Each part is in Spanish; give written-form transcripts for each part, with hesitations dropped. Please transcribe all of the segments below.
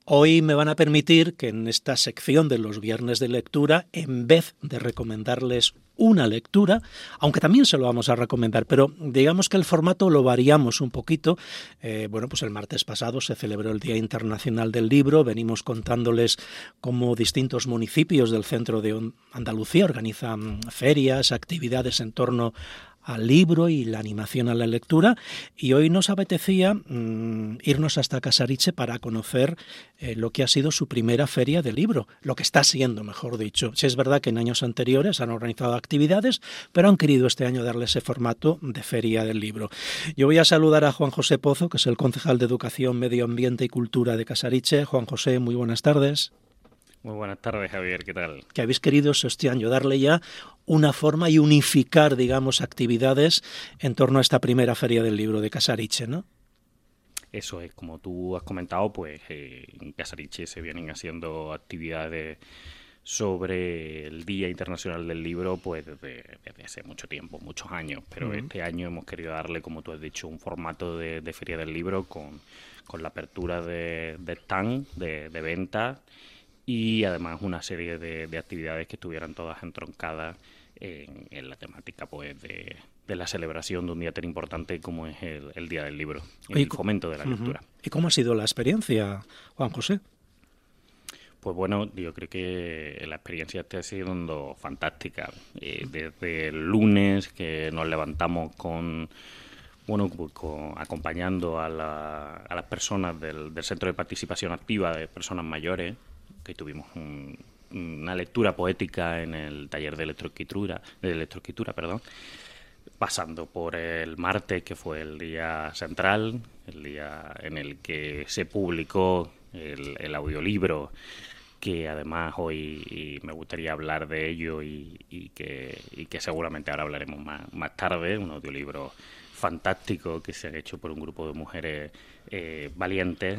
Hoy me van a permitir que en esta sección de los viernes de lectura, en vez de recomendarles una lectura, aunque también se lo vamos a recomendar, pero digamos que el formato lo variamos un poquito. Pues el martes pasado se celebró el Día Internacional del Libro, venimos contándoles cómo distintos municipios del centro de Andalucía organizan ferias, actividades en torno al libro y la animación a la lectura, y hoy nos apetecía irnos hasta Casariche para conocer lo que ha sido su primera feria de libro, lo que está siendo, mejor dicho. Sí, es verdad que en años anteriores han organizado actividades, pero han querido este año darle ese formato de feria del libro. Yo voy a saludar a Juan José Pozo, que es el concejal de Educación, Medio Ambiente y Cultura de Casariche. Juan José, muy buenas tardes. Muy buenas tardes, Javier, ¿qué tal? Que habéis querido este año darle ya una forma y unificar, digamos, actividades en torno a esta primera feria del libro de Casariche, ¿no? Eso es, como tú has comentado, pues en Casariche se vienen haciendo actividades sobre el Día Internacional del Libro pues desde hace mucho tiempo, muchos años, pero este año hemos querido darle, como tú has dicho, un formato de feria del libro con la apertura de stand, de venta, y además una serie de actividades que estuvieran todas entroncadas en la temática pues de la celebración de un día tan importante como es el Día del Libro y el fomento de la lectura. ¿Y cómo ha sido la experiencia, Juan José? Pues bueno, yo creo que la experiencia está siendo fantástica. Desde el lunes que nos levantamos acompañando a las personas del Centro de Participación Activa de Personas Mayores, que tuvimos una lectura poética en el taller de electroescritura, pasando por el martes, que fue el día central, el día en el que se publicó el audiolibro, que además hoy me gustaría hablar de ello y que seguramente ahora hablaremos más tarde, un audiolibro fantástico que se ha hecho por un grupo de mujeres valientes.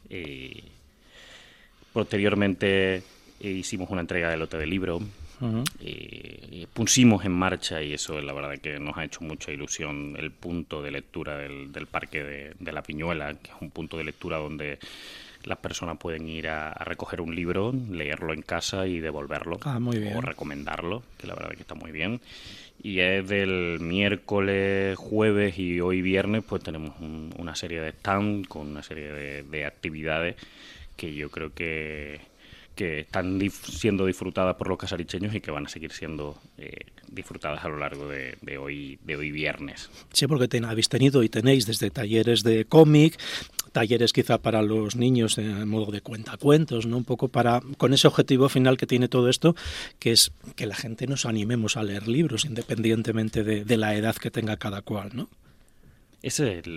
Posteriormente hicimos una entrega de lote de libro. Pusimos en marcha, y eso la verdad que nos ha hecho mucha ilusión, el punto de lectura del Parque de la Piñuela, que es un punto de lectura donde las personas pueden ir a recoger un libro, leerlo en casa y devolverlo, muy bien, o recomendarlo, que la verdad que está muy bien. Y es del miércoles, jueves y hoy viernes, pues tenemos una serie de stand con una serie de actividades que yo creo que están siendo disfrutadas por los casaricheños y que van a seguir siendo disfrutadas a lo largo de hoy viernes. Sí, porque habéis tenido y tenéis desde talleres de cómic, talleres quizá para los niños en modo de cuentacuentos, ¿no? Un poco con ese objetivo final que tiene todo esto, que es que la gente nos animemos a leer libros independientemente de la edad que tenga cada cual, ¿no? Ese es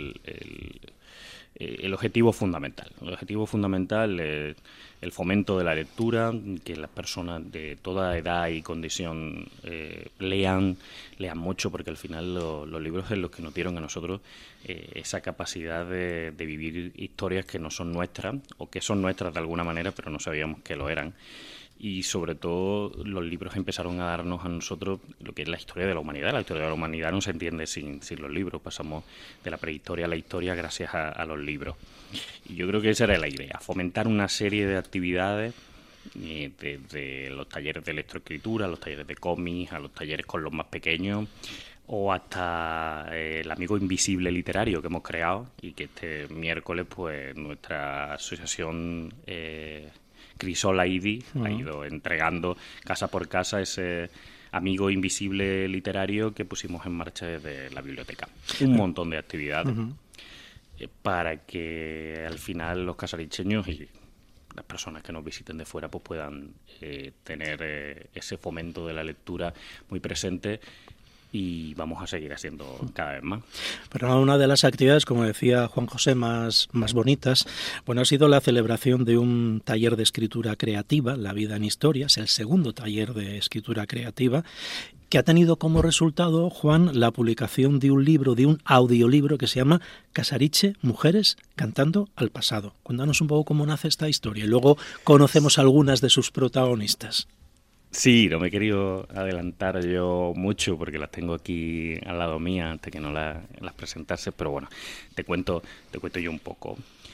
el objetivo fundamental. El objetivo fundamental es el fomento de la lectura, que las personas de toda edad y condición lean mucho, porque al final los libros es los que nos dieron a nosotros esa capacidad de vivir historias que no son nuestras, o que son nuestras de alguna manera, pero no sabíamos que lo eran. Y sobre todo los libros empezaron a darnos a nosotros lo que es la historia de la humanidad. La historia de la humanidad no se entiende sin los libros. Pasamos de la prehistoria a la historia gracias a los libros. Y yo creo que esa era la idea, fomentar una serie de actividades, desde los talleres de electroescritura, los talleres de cómics, a los talleres con los más pequeños, o hasta el amigo invisible literario que hemos creado, y que este miércoles pues nuestra asociación Crisola IDI ha ido entregando casa por casa ese amigo invisible literario que pusimos en marcha desde la biblioteca. Un montón de actividades para que al final los casaricheños y las personas que nos visiten de fuera pues puedan tener ese fomento de la lectura muy presente. Y vamos a seguir haciendo cada vez más. Pero una de las actividades, como decía Juan José, más bonitas, ha sido la celebración de un taller de escritura creativa, La vida en historias, el segundo taller de escritura creativa, que ha tenido como resultado, Juan, la publicación de un libro, de un audiolibro que se llama Casariche, Mujeres cantando al pasado. Cuéntanos un poco cómo nace esta historia y luego conocemos algunas de sus protagonistas. Sí, no me he querido adelantar yo mucho porque las tengo aquí al lado mía antes que no las presentase, pero bueno, te cuento yo un poco.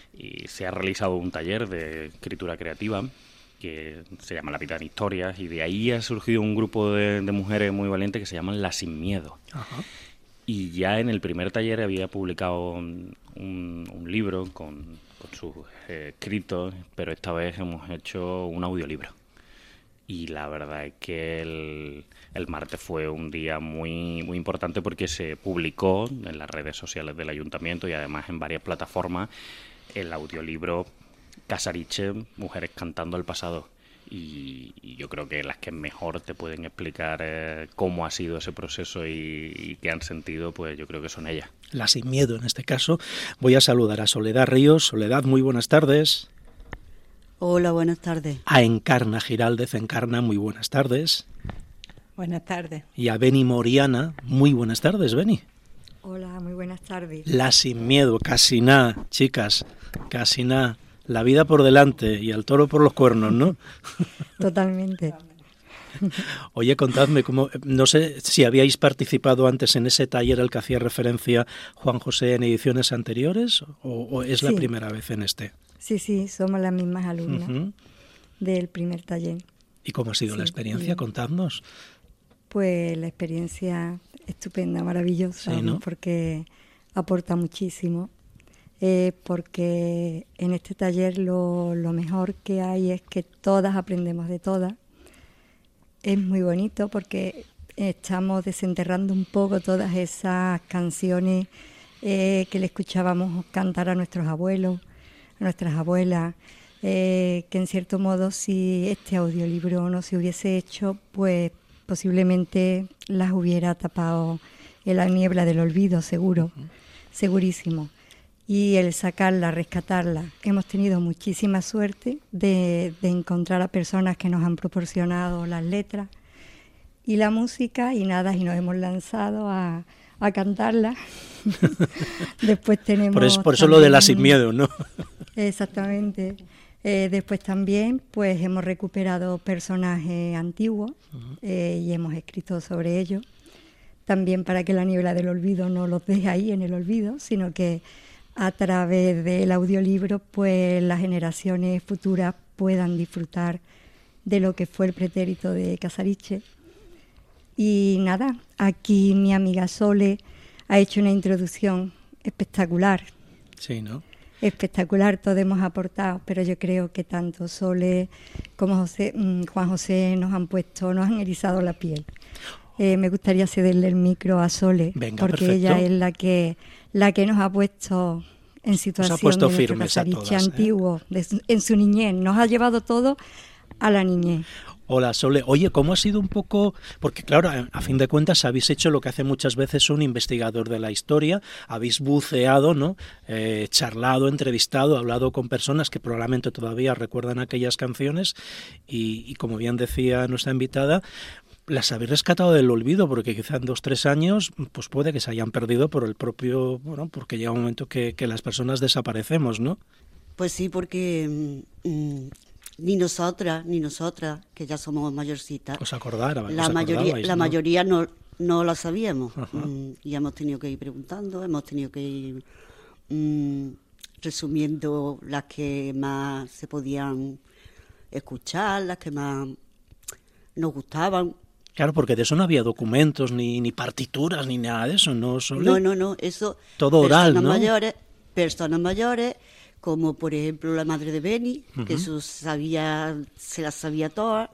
y se ha realizado un taller de escritura creativa que se llama La vida en historias, y de ahí ha surgido un grupo de mujeres muy valientes que se llaman Las Sin Miedo. Ajá. Y ya en el primer taller había publicado un libro con sus escritos, pero esta vez hemos hecho un audiolibro. Y la verdad es que el martes fue un día muy, muy importante porque se publicó en las redes sociales del ayuntamiento y además en varias plataformas el audiolibro Casariche, Mujeres cantando el pasado. Y yo creo que las que mejor te pueden explicar cómo ha sido ese proceso y qué han sentido, pues yo creo que son ellas. Las Sin Miedo, en este caso. Voy a saludar a Soledad Ríos. Soledad, muy buenas tardes. Hola, buenas tardes. A Encarna Giraldez. Encarna, muy buenas tardes. Buenas tardes. Y a Beni Moriana. Muy buenas tardes, Beni. Hola, muy buenas tardes. Las Sin Miedo, casi nada, chicas, casi nada. La vida por delante y al toro por los cuernos, ¿no? Totalmente. Oye, contadme, no sé si habíais participado antes en ese taller al que hacía referencia Juan José en ediciones anteriores, o es la primera vez en este. Sí, somos las mismas alumnas del primer taller. ¿Y cómo ha sido la experiencia? Contadnos. Pues la experiencia estupenda, maravillosa, sí, ¿no? Porque aporta muchísimo. Porque en este taller lo mejor que hay es que todas aprendemos de todas. Es muy bonito porque estamos desenterrando un poco todas esas canciones que le escuchábamos cantar a nuestros abuelos, a nuestras abuelas, que en cierto modo si este audiolibro no se hubiese hecho, pues posiblemente las hubiera tapado en la niebla del olvido, seguro, segurísimo. Y el sacarla, rescatarla, hemos tenido muchísima suerte de encontrar a personas que nos han proporcionado las letras y la música y nos hemos lanzado a cantarla. Después tenemos por eso lo de Las Sin Miedo, ¿no? Exactamente. Después también pues hemos recuperado personajes antiguos y hemos escrito sobre ellos. También para que la niebla del olvido no los deje ahí en el olvido, sino que a través del audiolibro pues las generaciones futuras puedan disfrutar de lo que fue el pretérito de Casariche. Y nada, aquí mi amiga Sole ha hecho una introducción espectacular. Sí, ¿no? Espectacular, todo hemos aportado, pero yo creo que tanto Sole como Juan José nos han erizado la piel. Me gustaría cederle el micro a Sole. Venga, porque perfecto. ella es la que nos ha puesto en situación puesto de nuestro firmes a Casariche todas, antiguo, en su niñez. Nos ha llevado todo a la niñez. Hola, Sole. Oye, ¿cómo ha sido un poco...? Porque, claro, a fin de cuentas habéis hecho lo que hace muchas veces un investigador de la historia. Habéis buceado, ¿no? Charlado, entrevistado, hablado con personas que probablemente todavía recuerdan aquellas canciones y como bien decía nuestra invitada, las habéis rescatado del olvido, porque quizá en 2-3 años pues puede que se hayan perdido por el propio... Bueno, porque llega un momento que las personas desaparecemos, ¿no? Pues sí, porque... Ni nosotras, que ya somos mayorcitas. ¿Os acordabais? La mayoría no la sabíamos. Y hemos tenido que ir preguntando, hemos tenido que ir resumiendo las que más se podían escuchar, las que más nos gustaban. Claro, porque de eso no había documentos, ni partituras, ni nada de eso, ¿no? No, eso... Todo oral, ¿no? Personas mayores, como por ejemplo la madre de Beni, que se las sabía todas,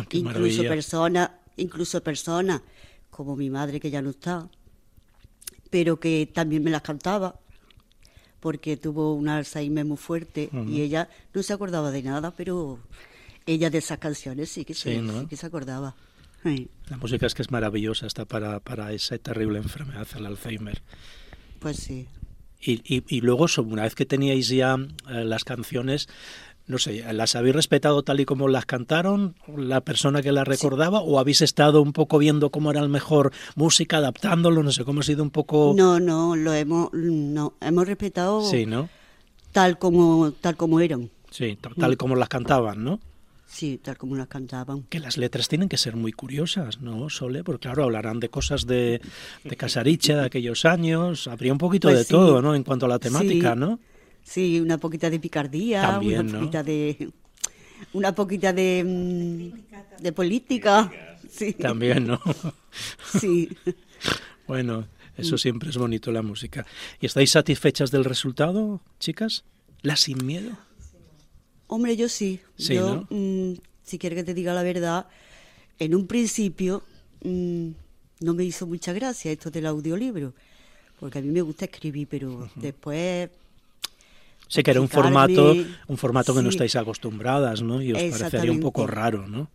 incluso personas como mi madre, que ya no está, pero que también me las cantaba, porque tuvo un Alzheimer muy fuerte y ella no se acordaba de nada, pero ella de esas canciones sí que se acordaba. Sí. La música es que es maravillosa hasta para esa terrible enfermedad, el Alzheimer. Pues sí. Y luego, una vez que teníais ya las canciones, no sé, ¿las habéis respetado tal y como las cantaron la persona que las recordaba? Sí. ¿O habéis estado un poco viendo cómo era el mejor música, adaptándolo? No sé, ¿cómo ha sido un poco...? Hemos respetado, sí, ¿no? tal como eran. Sí, tal como las cantaban, ¿no? Sí, tal como las cantaban. Que las letras tienen que ser muy curiosas, ¿no, Sole? Porque claro, hablarán de cosas de Casariche, de aquellos años, habría un poquito de todo, ¿no? En cuanto a la temática, sí, ¿no? Sí, una poquita de picardía, También, una ¿no? poquita de... Una poquita de política. Sí, También, ¿no? sí. Bueno, eso siempre es bonito, la música. ¿Y estáis satisfechas del resultado, chicas? ¿La Sin Miedo? Hombre, yo sí. Sí, Yo, ¿no? si quieres que te diga la verdad, en un principio no me hizo mucha gracia esto del audiolibro, porque a mí me gusta escribir, pero después... Sé que era Explicarme, un formato que no sí. estáis acostumbradas, ¿no? Y os parecería un poco Exactamente. raro, ¿no?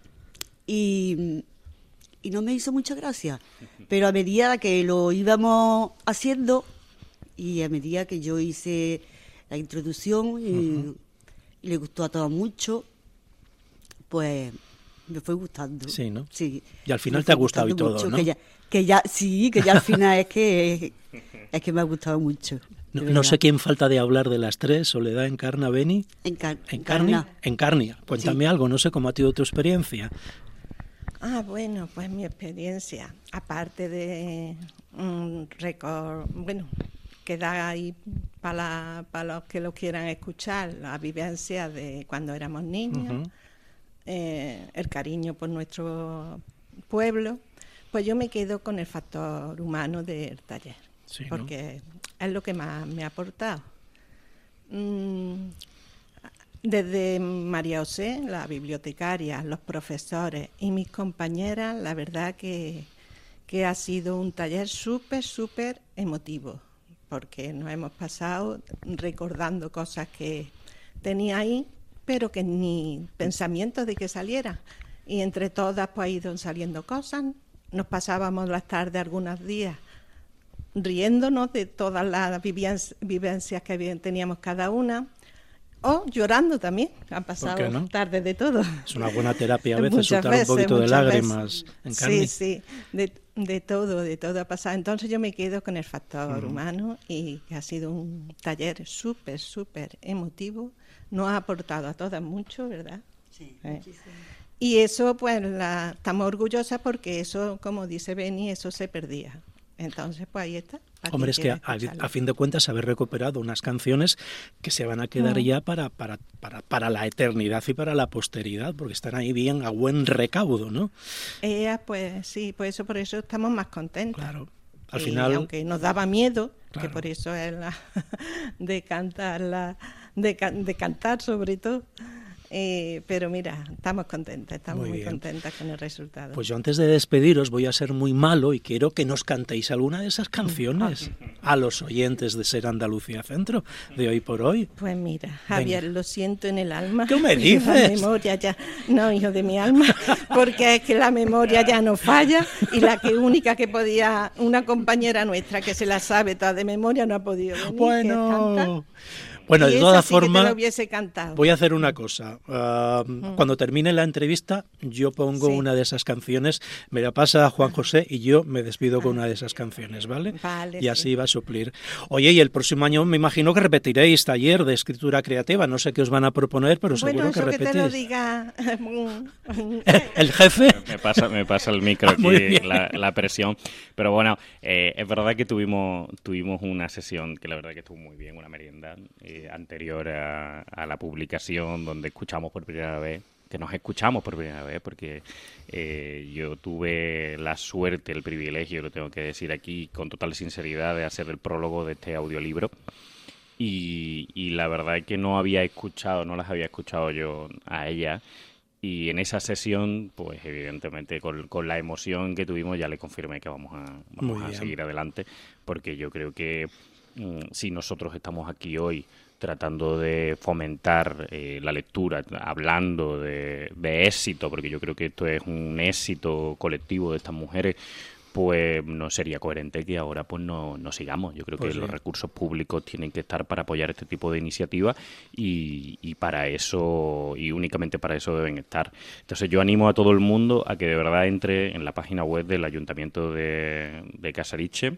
Y no me hizo mucha gracia. Pero a medida que lo íbamos haciendo y a medida que yo hice la introducción y le gustó a todos mucho, pues me fue gustando. Sí, ¿no? Sí. Y al final Me te ha fue gustado y gustando todo, mucho, ¿no? que ya al final es que me ha gustado mucho. No, de no verdad. sé quién falta de hablar de las tres, Soledad, Encarna, Beni. Encarna. Encarnia. Cuéntame Sí. algo, no sé cómo ha sido tu experiencia. Bueno, pues mi experiencia, aparte de récord, bueno, queda ahí para los que lo quieran escuchar, la vivencia de cuando éramos niños, el cariño por nuestro pueblo, pues yo me quedo con el factor humano del taller, Sí, ¿no? porque es lo que más me ha aportado. Desde María José, la bibliotecaria, los profesores y mis compañeras, la verdad que ha sido un taller súper emotivo, porque nos hemos pasado recordando cosas que tenía ahí, pero que ni pensamientos de que salieran. Y entre todas pues ido saliendo cosas. Nos pasábamos las tardes algunos días riéndonos de todas las vivencias que teníamos cada una. O llorando también, han pasado qué no? tardes de todo. Es una buena terapia a veces, Muchas soltar un poquito de muchas lágrimas, veces. Encarni. Sí, de todo ha pasado. Entonces yo me quedo con el factor humano y que ha sido un taller súper emotivo. Nos ha aportado a todas mucho, ¿verdad? Sí, muchísimo. Y eso, pues, estamos orgullosas porque eso, como dice Beni, eso se perdía. Entonces, pues ahí está. Hombre, es que a fin de cuentas haber recuperado unas canciones que se van a quedar ya para la eternidad y para la posteridad, porque están ahí bien a buen recaudo, ¿no? Pues sí, por eso estamos más contentas. Claro. Al final, aunque nos daba miedo, claro. que por eso es de cantar, de cantar sobre todo. Pero mira, estamos contentas, estamos muy contentas con el resultado. Pues yo antes de despediros voy a ser muy malo y quiero que nos cantéis alguna de esas canciones a los oyentes de Ser Andalucía Centro de hoy por hoy. Pues mira, Javier, lo siento en el alma. ¿Qué me dices? La memoria ya, no, hijo de mi alma, porque es que la memoria ya no falla y la única que podía, una compañera nuestra que se la sabe toda de memoria no ha podido venir. Bueno, de y todas esa sí que te formas, lo hubiese cantado. voy a hacer una cosa. Cuando termine la entrevista, yo pongo una de esas canciones, me la pasa a Juan José y yo me despido con una de esas canciones, ¿vale? Vale, y así va a suplir. Oye, y el próximo año me imagino que repetiréis taller de escritura creativa. No sé qué os van a proponer, pero seguro que eso repetís. que te lo diga ¿El jefe? Me pasa el micro aquí, Muy bien. la presión. Pero bueno, es verdad que tuvimos una sesión que la verdad que estuvo muy bien, una merienda anterior a la publicación, donde escuchamos por primera vez, porque yo tuve la suerte, el privilegio, lo tengo que decir aquí con total sinceridad, de hacer el prólogo de este audiolibro. Y la verdad es que no las había escuchado yo a ella. Y en esa sesión, pues evidentemente con la emoción que tuvimos, ya le confirmé que vamos a seguir adelante, porque yo creo que si nosotros estamos aquí hoy tratando de fomentar la lectura, hablando de éxito, porque yo creo que esto es un éxito colectivo de estas mujeres, pues no sería coherente que ahora pues no sigamos. Yo creo que los recursos públicos tienen que estar para apoyar este tipo de iniciativas y para eso, y únicamente para eso deben estar. Entonces yo animo a todo el mundo a que de verdad entre en la página web del Ayuntamiento de Casariche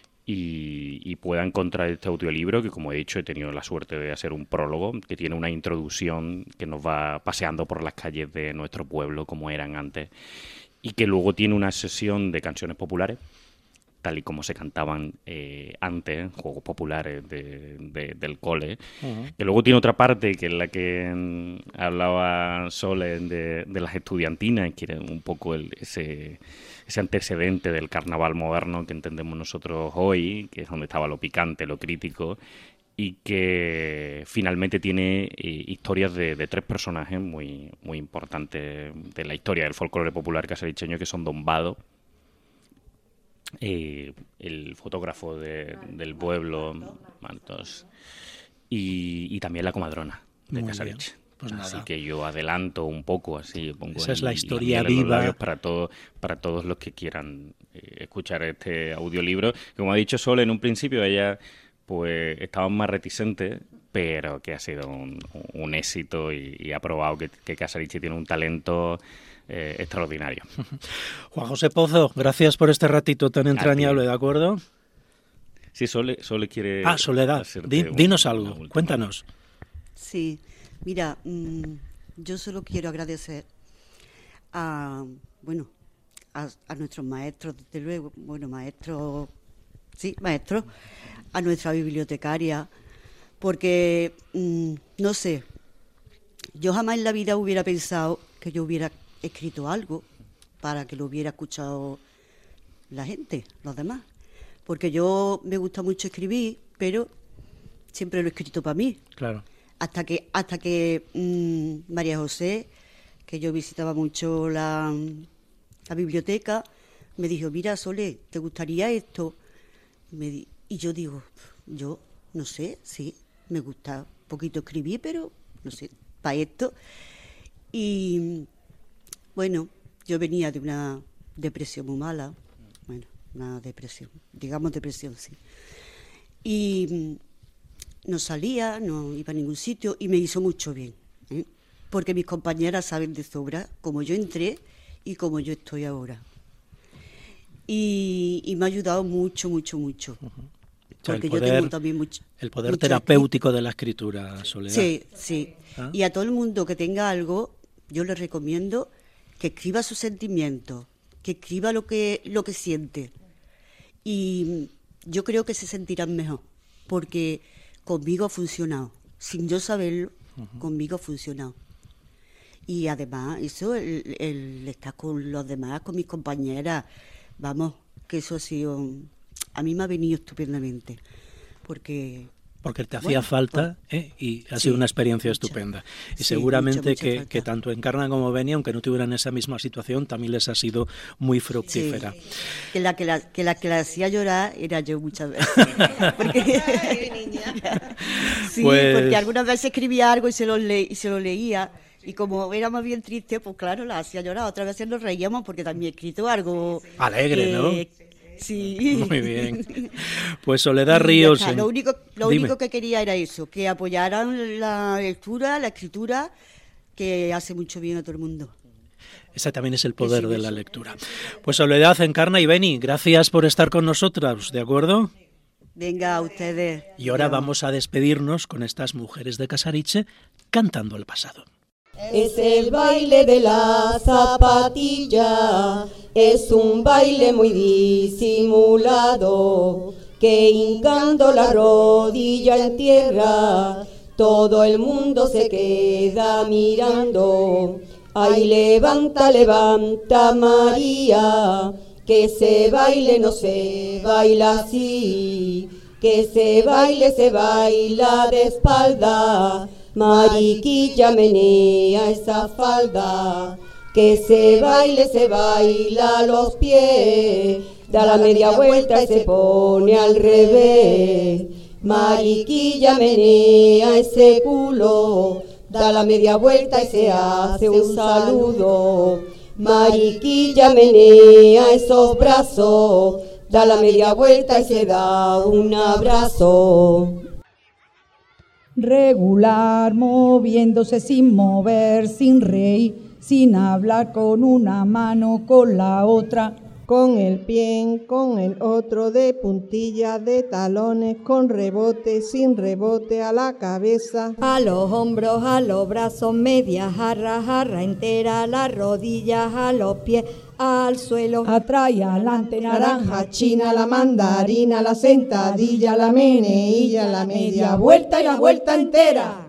y pueda encontrar este audiolibro, que como he dicho he tenido la suerte de hacer un prólogo que tiene una introducción que nos va paseando por las calles de nuestro pueblo como eran antes, y que luego tiene una sesión de canciones populares tal y como se cantaban antes, juegos populares del cole. Que luego tiene otra parte, que es la que hablaba Sole de las estudiantinas, que era un poco ese antecedente del carnaval moderno que entendemos nosotros hoy, que es donde estaba lo picante, lo crítico, y que finalmente tiene historias de 3 personajes muy, muy importantes de la historia del folclore popular casaricheño, que son Don Vado, el fotógrafo del pueblo, Martos, y también la comadrona de Casariche. Pues así nada. que yo adelanto un poco, así pongo Esa es la historia miel en los viva labios para todos los que quieran escuchar este audiolibro. Como ha dicho Sol en un principio, ella pues estaba más reticente, pero que ha sido un éxito y ha probado que Casariche tiene un talento extraordinario. Juan José Pozo, gracias por este ratito tan entrañable, ¿de acuerdo? Sí, Sole quiere... Soledad, dinos algo, cuéntanos. Sí, mira, yo solo quiero agradecer a nuestros maestros, desde luego, maestros, a nuestra bibliotecaria, porque, no sé, yo jamás en la vida hubiera pensado que yo hubiera escrito algo para que lo hubiera escuchado la gente, los demás, porque yo me gusta mucho escribir, pero siempre lo he escrito para mí. Claro. Hasta que María José, que yo visitaba mucho la biblioteca, me dijo, mira, Sole, ¿te gustaría esto? Y yo digo, yo no sé, sí, me gusta un poquito escribir, pero no sé, para esto. Y bueno, yo venía de una depresión muy mala, una depresión, digamos depresión, sí. Y no salía, no iba a ningún sitio y me hizo mucho bien, porque mis compañeras saben de sobra cómo yo entré y cómo yo estoy ahora. Y me ha ayudado mucho, mucho, mucho. Porque el poder, yo tengo también mucho terapéutico de la escritura, Soledad. Sí. ¿Ah? Y a todo el mundo que tenga algo, yo le recomiendo que escriba sus sentimientos, que escriba lo que siente. Y yo creo que se sentirán mejor, porque conmigo ha funcionado. Sin yo saberlo, conmigo ha funcionado. Y además, eso, el estar con los demás, con mis compañeras, vamos, que eso ha sido... A mí me ha venido estupendamente, porque te hacía falta, y ha sido una experiencia estupenda. Y seguramente mucha que tanto Encarna como Beni, aunque no tuvieran esa misma situación, también les ha sido muy fructífera. Sí. Que la que la hacía llorar era yo muchas veces. Porque, sí, porque algunas veces escribía algo y se lo leía. Y como éramos bien tristes, pues claro, la hacía llorar. Otras veces nos reíamos porque también he escrito algo... Alegre, ¿no? Sí. Muy bien. Pues Soledad Ríos... Lo único que quería era eso, que apoyaran la lectura, la escritura, que hace mucho bien a todo el mundo. Ese también es el poder de la lectura. Pues Soledad, Encarna y Beni, gracias por estar con nosotras, ¿de acuerdo? Venga, a ustedes. Y ahora vamos a despedirnos con estas mujeres de Casariche cantando el pasado. Es el baile de la zapatilla, es un baile muy disimulado, que hincando la rodilla en tierra, todo el mundo se queda mirando. Ay, levanta, levanta María, que ese baile no se baila así, que ese baile se baila de espalda. Mariquilla, menea esa falda, que se baila a los pies, da la media vuelta y se pone al revés. Mariquilla, menea ese culo, da la media vuelta y se hace un saludo. Mariquilla, menea esos brazos, da la media vuelta y se da un abrazo. Regular, moviéndose sin mover, sin reír, sin hablar, con una mano, con la otra. con el pie, con el otro, de puntillas, de talones, con rebote, sin rebote, a la cabeza, a los hombros, a los brazos, media jarra, jarra entera, a las rodillas, a los pies, al suelo, atrás y adelante, naranja, china, la mandarina, la sentadilla, la meneilla, la media vuelta y la vuelta entera.